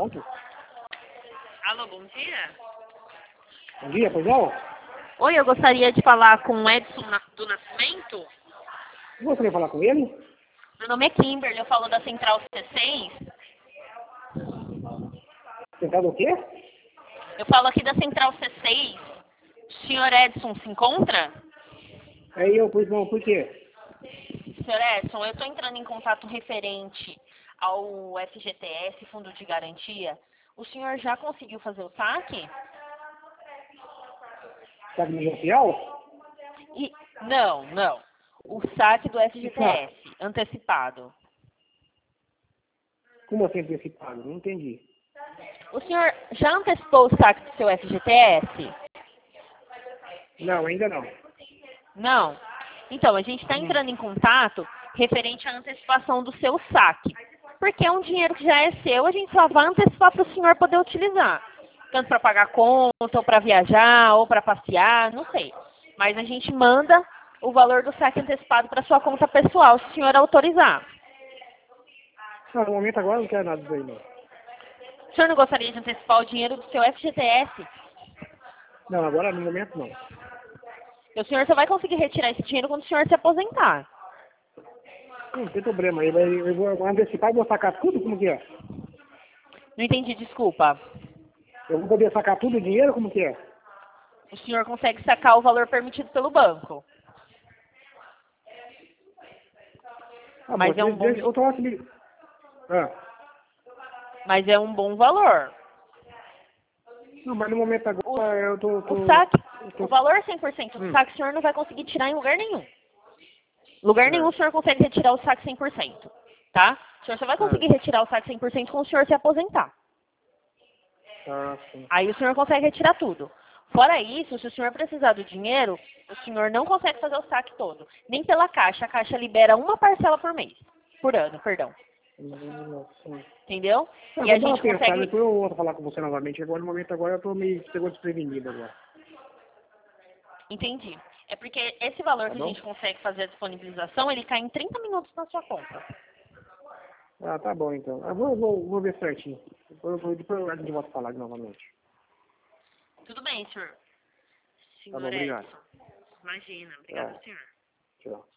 ponto? Alô, bom dia. Bom dia, pois não? Oi, eu gostaria de falar com o Edson do Nascimento. Você gostaria de falar com ele? Meu nome é Kimberly, eu falo da Central C6. Tentado o quê? Eu falo aqui da Central C6. O senhor Edson se encontra? Aí eu, pois não, por quê? Senhor Edson, eu estou entrando em contato referente ao FGTS, Fundo de Garantia. O senhor já conseguiu fazer o saque? Tá de social? Não. O saque do FGTS, antecipado. Como assim antecipado? Não entendi. O senhor já antecipou o saque do seu FGTS? Não, ainda não. Não? Então, a gente está entrando em contato referente à antecipação do seu saque. Porque é um dinheiro que já é seu, a gente só vai antecipar para o senhor poder utilizar. Tanto para pagar conta, ou para viajar, ou para passear, não sei. Mas a gente manda o valor do saque antecipado para sua conta pessoal, se o senhor autorizar. Não, no momento agora eu não quero nada disso aí, não. O senhor não gostaria de antecipar o dinheiro do seu FGTS? Não, agora no momento não. E o senhor só vai conseguir retirar esse dinheiro quando o senhor se aposentar. Não tem problema. Eu vou antecipar e vou sacar tudo? Como que é? Não entendi, desculpa. Eu vou poder sacar tudo o dinheiro? Como que é? O senhor consegue sacar o valor permitido pelo banco. Ah, Mas é um bom, eu tô aqui. mas é um bom valor. Não, mas no momento agora eu tô... O saque, o valor 100% do saque, o senhor não vai conseguir tirar em lugar nenhum. Lugar nenhum o senhor consegue retirar o saque 100%, tá? O senhor só vai conseguir retirar o saque 100% quando o senhor se aposentar. Ah, sim. Aí o senhor consegue retirar tudo. Fora isso, se o senhor precisar do dinheiro, o senhor não consegue fazer o saque todo. Nem pela Caixa. A Caixa libera uma parcela por mês. Por ano, perdão. Sim. Entendeu? Eu E a vou dar uma gente pensada, consegue... depois eu volto a falar com você novamente. Agora, no momento agora, eu tô meio pegou desprevenido agora. Entendi. É porque esse valor Tá que a bom? gente consegue fazer a disponibilização, ele cai em 30 minutos na sua conta. Ah, tá bom então. Eu vou ver certinho. Depois a gente volta a falar novamente. Tudo bem, senhor. Tá bom, Senhor obrigado. Edson. Imagina. Obrigada, senhor. Tchau.